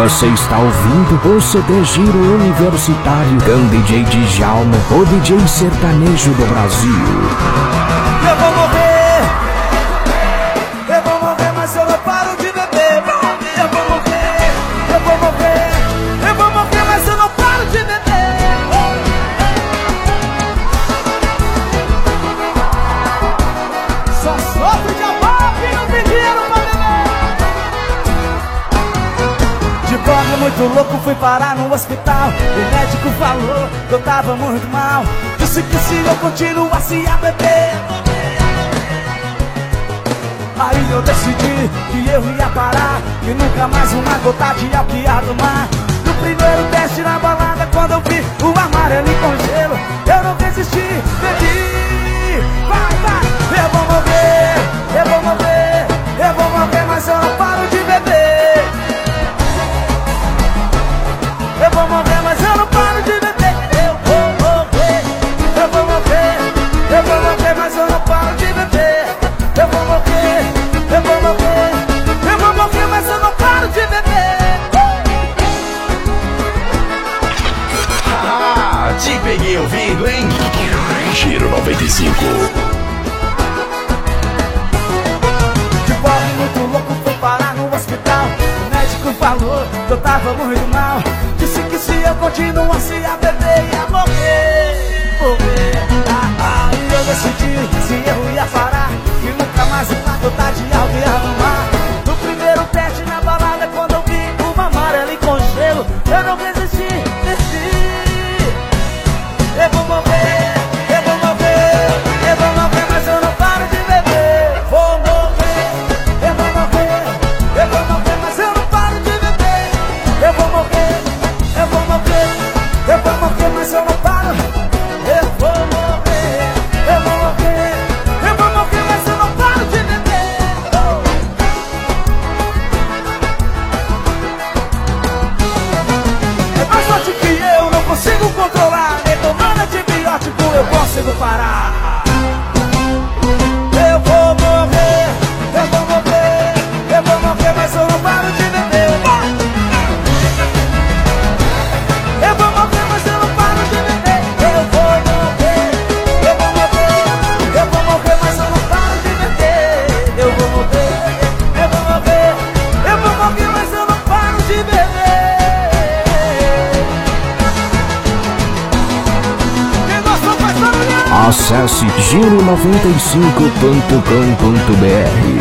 Você está ouvindo o CD Giro Universitário com DJ Djalma, o DJ sertanejo do Brasil. Eu vou morrer, mas eu não paro de beber. Eu vou morrer, mas eu não paro de beber. Só sofre de amor que não tem dinheiro pra beber. De forma muito louco fui parar no hospital. O médico falou que eu tava muito mal. Disse que se eu continuasse a beber, aí eu decidi que eu ia parar, que nunca mais uma gota de álcool ia tomar. No primeiro teste na balada, quando eu vi o amarelo com gelo, eu não resisti, bebi. Vai, vai, eu vou morrer, mas eu não paro de beber. Eu vou morrer, mas eu não paro de beber. Eu vou morrer, mas eu não paro de beber. Eu vou morrer, mas eu não paro de beber. Ah, te peguei ouvindo, hein? Giro 95. De pobre muito louco fui parar no hospital. O médico falou que eu tava muito mal. Disse que se eu continuasse a beber ia morrer. Aí eu decidi se eu ia parar, que nunca mais uma gota de álcool ia tomar. No primeiro teste na balada, quando eu vi uma amarela com gelo, eu não resisti, desci. Eu vou morrer, mas eu não paro de beber. Vou morrer, mas eu não paro de beber. Eu vou morrer, mas eu não paro. Eu vou morrer, mas eu não paro de beber. É mais forte que eu, não consigo controlar. Nem tomando antibiótico eu consigo parar. Eu vou morrer, mas eu não paro de beber. Eu vou morrer, mas eu não paro de beber. Eu vou morrer, mas eu não paro de beber. Eu vou morrer, mas eu não paro de beber. Quem gostou faz barulhão. Acesse giro95.com.br.